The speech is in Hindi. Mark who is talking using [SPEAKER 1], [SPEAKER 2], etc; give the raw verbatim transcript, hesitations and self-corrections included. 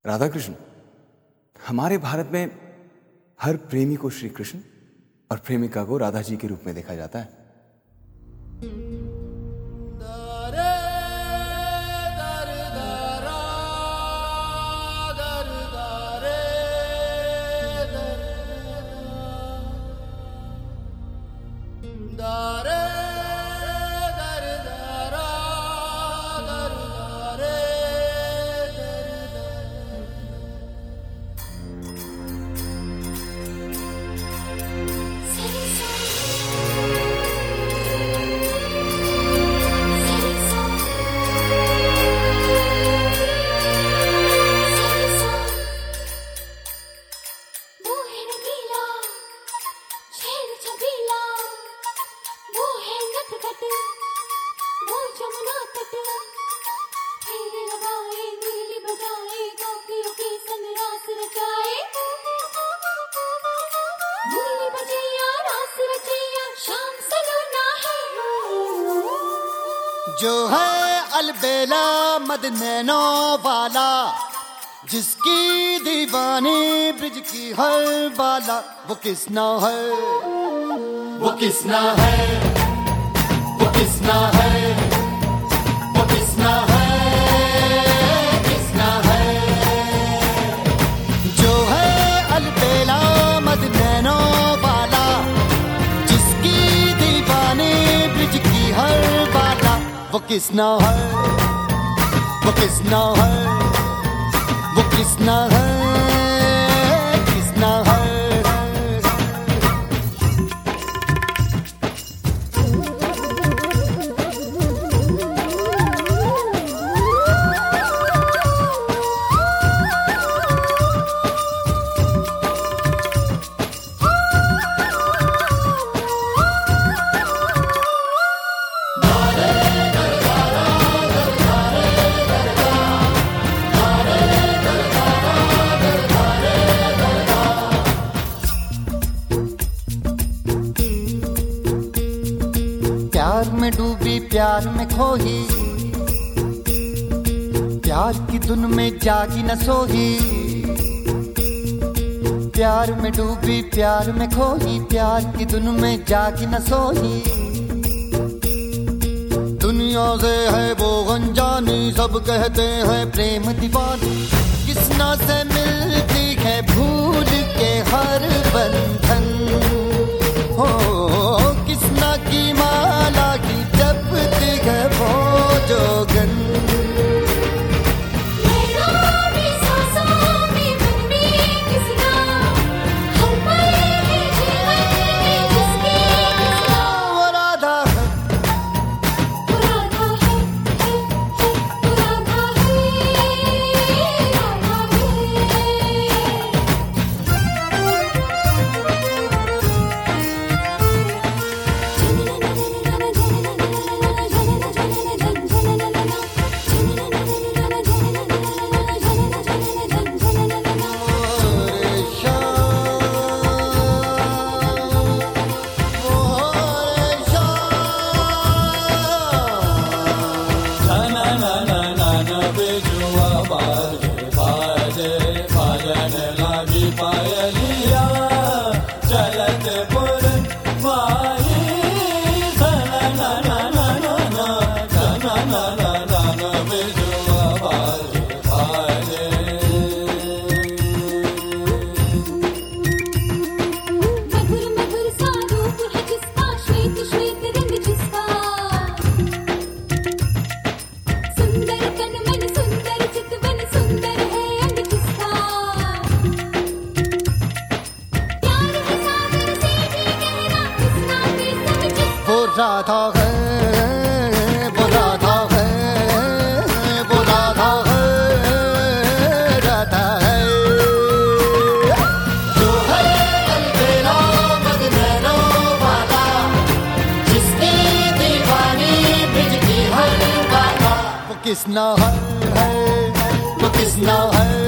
[SPEAKER 1] राधा कृष्ण, हमारे भारत में हर प्रेमी को श्री कृष्ण और प्रेमिका को राधा जी के रूप में देखा जाता है।
[SPEAKER 2] जो है अलबेला मद नैनो वाला, जिसकी दीवानी ब्रिज की हर बाला, वो किसना है, वो किसना है, वो किसना है, वो किसना है, किसना है। जो है अलबेला मद नैनो वाला, जिसकी दीवानी ब्रिज की हर बाला, वो किसना है, वो किसना है, वो किसना है, किसना है। प्यार में डूबी प्यार में खोही, प्यार की धुन में जागी न सोही। प्यार में डूबी प्यार में खोही, प्यार की धुन में जागी न सोही। दुनिया से है वो अनजानी, सब कहते हैं प्रेम दीवानी। किसना से मिलती है भूल के हर बंधन, हो किसना की माला की जपती है वो जोगन। राधा है, वो राधा है, वो राधा है, राधा है। जो है अलबेला मद नैनो वाला, जिसकी दीवानी ब्रिज की हर बाला, वो किसना है, वो किसना है।